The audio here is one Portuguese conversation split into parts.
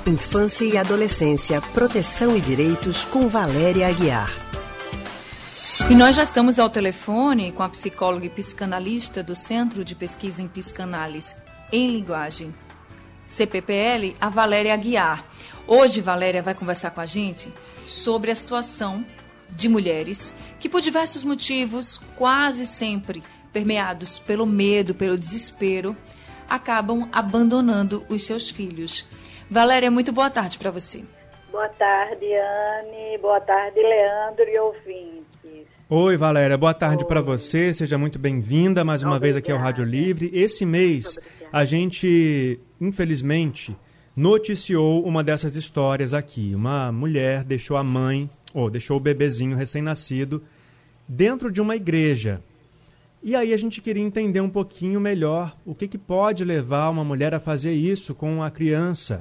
Infância e Adolescência, Proteção e Direitos, com Valéria Aguiar. E nós já estamos ao telefone com a psicóloga e psicanalista do Centro de Pesquisa em Psicanálise em Linguagem, CPPL, a Valéria Aguiar. Hoje, Valéria vai conversar com a gente sobre a situação de mulheres que, por diversos motivos, quase sempre permeados pelo medo, pelo desespero, acabam abandonando os seus filhos. Valéria, muito boa tarde para você. Boa tarde, Anne. Boa tarde, Leandro e ouvintes. Oi, Valéria. Boa tarde para você. Seja muito bem-vinda mais uma vez aqui ao Rádio Livre. Esse mês, a gente, infelizmente, noticiou uma dessas histórias aqui. Uma mulher deixou a mãe, deixou o bebezinho recém-nascido dentro de uma igreja. E aí a gente queria entender um pouquinho melhor o que pode levar uma mulher a fazer isso com a criança.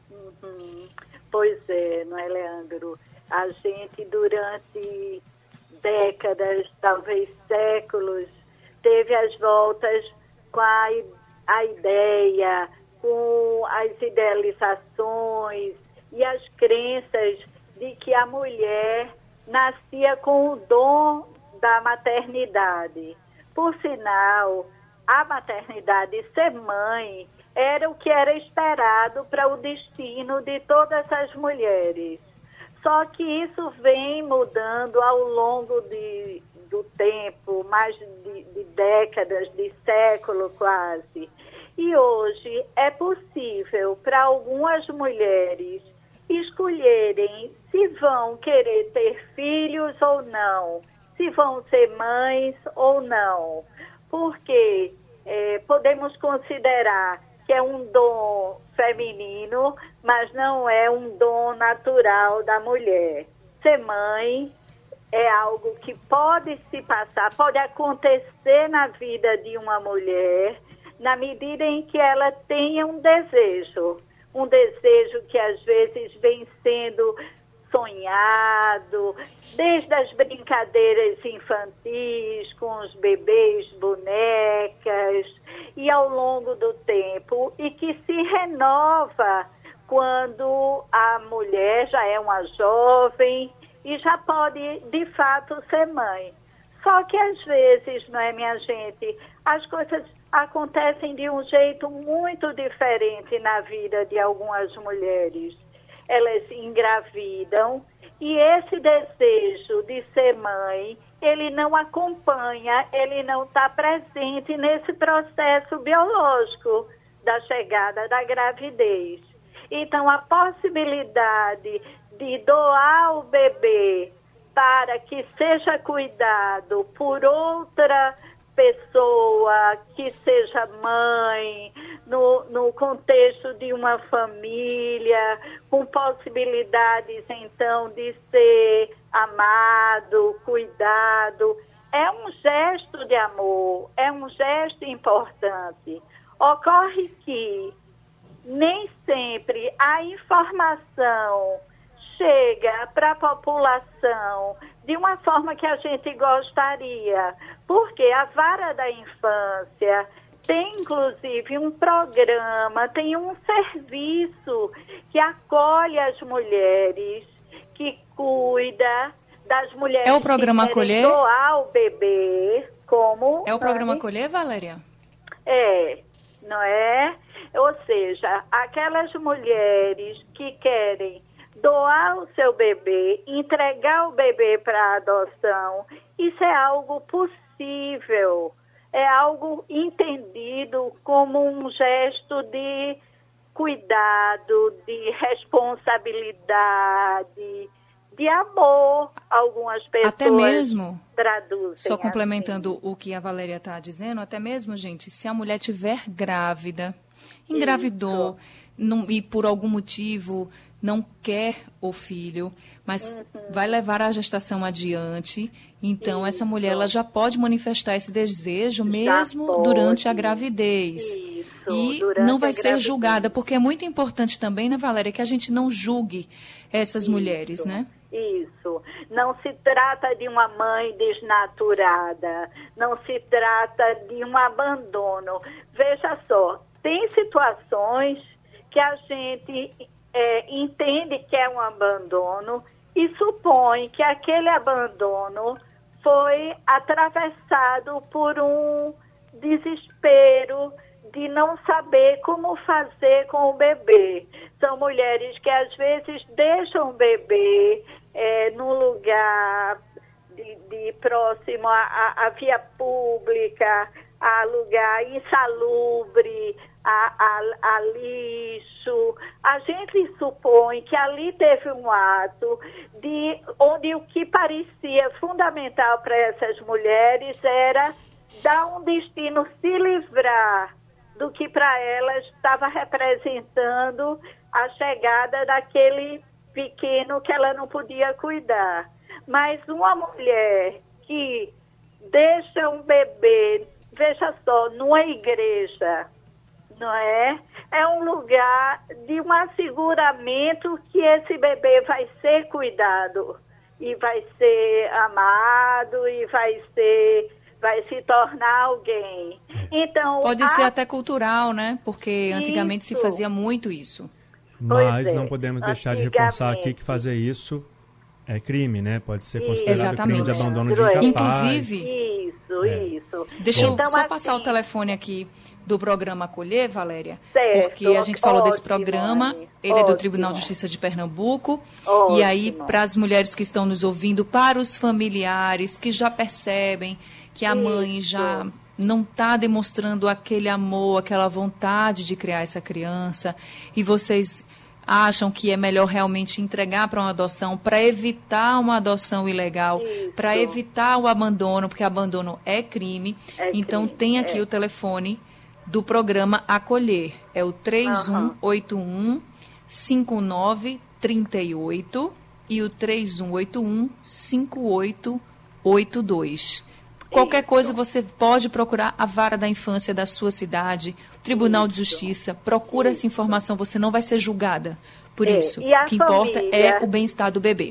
Pois é, não é, Leandro? A gente, durante décadas, talvez séculos, teve as voltas com a ideia, com as idealizações e as crenças de que a mulher nascia com o dom da maternidade. Por sinal, a maternidade, ser mãe, era o que era esperado para o destino de todas as mulheres. Só que isso vem mudando ao longo do tempo, mais de décadas, de século quase. E hoje é possível para algumas mulheres escolherem se vão querer ter filhos ou não, se vão ser mães ou não, porque podemos considerar que é um dom feminino, mas não é um dom natural da mulher. Ser mãe é algo que pode se passar, pode acontecer na vida de uma mulher, na medida em que ela tenha um desejo que às vezes vem sendo sonhado, desde as brincadeiras infantis com os bebês, bonecas, e ao longo do tempo, e que se renova quando a mulher já é uma jovem e já pode, de fato, ser mãe. Só que às vezes, não é, minha gente, as coisas acontecem de um jeito muito diferente na vida de algumas mulheres. Elas engravidam e esse desejo de ser mãe, ele não acompanha, ele não está presente nesse processo biológico da chegada da gravidez. Então, a possibilidade de doar o bebê para que seja cuidado por outra pessoa que seja mãe, no contexto de uma família, com possibilidades, então, de ser amado, cuidado. É um gesto de amor, é um gesto importante. Ocorre que nem sempre a informação chega para a população de uma forma que a gente gostaria, porque a Vara da Infância tem, inclusive, um programa, tem um serviço que acolhe as mulheres, que cuida das mulheres. É o programa que querem Acolher? Doar o bebê, como... É o programa Acolher, Valéria? É, não é? Ou seja, aquelas mulheres que querem doar o seu bebê, entregar o bebê para adoção, isso é algo possível, é algo entendido como um gesto de cuidado, de responsabilidade, de amor. Algumas pessoas até mesmo, traduzem só complementando assim. o que a Valéria está dizendo, até mesmo, gente, se a mulher estiver grávida, engravidou, e por algum motivo não quer o filho, mas vai levar a gestação adiante, então essa mulher ela já pode manifestar esse desejo mesmo durante a gravidez. E não vai ser julgada, porque é muito importante também, né, Valéria, que a gente não julgue essas mulheres, né? Isso. Não se trata de uma mãe desnaturada, não se trata de um abandono. Veja só, tem situações que a gente entende que é um abandono e supõe que aquele abandono foi atravessado por um desespero de não saber como fazer com o bebê. São mulheres que às vezes deixam o bebê num lugar de próximo à via pública, a lugar insalubre, a lixo. A gente supõe que ali teve um ato onde o que parecia fundamental para essas mulheres era dar um destino, se livrar do que para elas estava representando a chegada daquele pequeno que ela não podia cuidar. Mas uma mulher que deixa um bebê, veja só, numa igreja, não é? É um lugar de um asseguramento que esse bebê vai ser cuidado e vai ser amado e vai se tornar alguém. Então, pode ser até cultural, né? Porque antigamente se fazia muito isso. Mas não podemos deixar de reforçar aqui que fazer isso é crime, né? Pode ser considerado crime de abandono de incapaz. Inclusive, isso. Deixa eu só passar o telefone aqui do programa Acolher, Valéria, certo, porque a gente falou desse programa, Anny, ele é do Tribunal de Justiça de Pernambuco, e aí para as mulheres que estão nos ouvindo, para os familiares que já percebem que a mãe já não está demonstrando aquele amor, aquela vontade de criar essa criança, e vocês acham que é melhor realmente entregar para uma adoção, para evitar uma adoção ilegal, para evitar o abandono, porque abandono é crime. Então, tem aqui o telefone do programa Acolher. É o 3181-5938 e o 3181-5882. Qualquer coisa você pode procurar a Vara da Infância da sua cidade, o Tribunal de Justiça, procura essa informação, você não vai ser julgada por isso. O que importa é o bem-estar do bebê.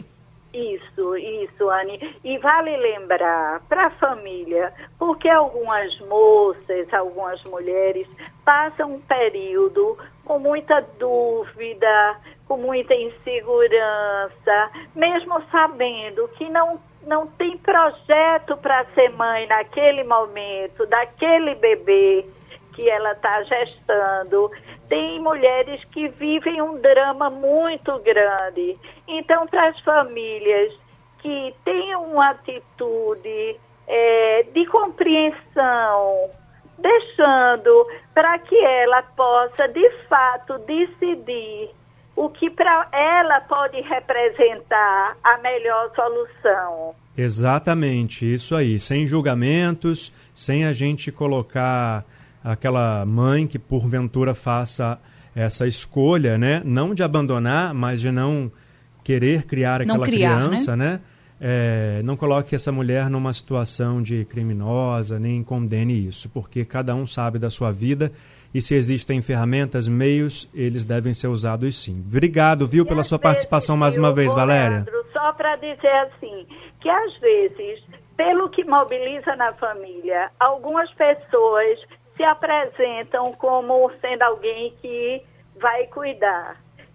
Isso, Anny. E vale lembrar para a família, porque algumas moças, algumas mulheres passam um período com muita dúvida, com muita insegurança, mesmo sabendo que não tem projeto para ser mãe naquele momento, daquele bebê que ela está gestando. Tem mulheres que vivem um drama muito grande. Então, para as famílias que tenham uma atitude de compreensão, deixando para que ela possa, de fato, decidir o que para ela pode representar a melhor solução. Exatamente, isso aí, sem julgamentos, sem a gente colocar aquela mãe que porventura faça essa escolha, né? Não de abandonar, mas de não querer criar aquela criança, né? Não coloque essa mulher numa situação de criminosa, nem condene isso, porque cada um sabe da sua vida. E se existem ferramentas, meios, eles devem ser usados sim. Obrigado, pela sua participação mais uma vez, Valéria. Só para dizer assim, que às vezes, pelo que mobiliza na família, algumas pessoas se apresentam como sendo alguém que vai cuidar.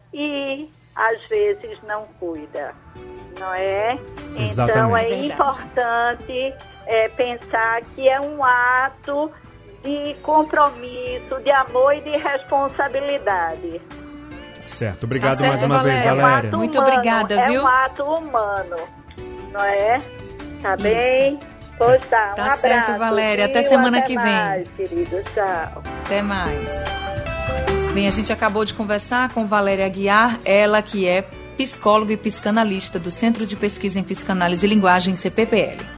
E às vezes não cuida, não é? Exatamente. Então é importante pensar que é um ato de compromisso, de amor e de responsabilidade. Certo. Obrigado mais uma vez, Valéria. Muito obrigada, viu? É um ato humano, não é? Tá bem? Pois tá, um abraço. Tá certo, Valéria. Até semana que vem. Até mais, querido. Tchau. Até mais. Bem, a gente acabou de conversar com Valéria Aguiar, ela que é psicóloga e psicanalista do Centro de Pesquisa em Psicanálise e Linguagem, CPPL.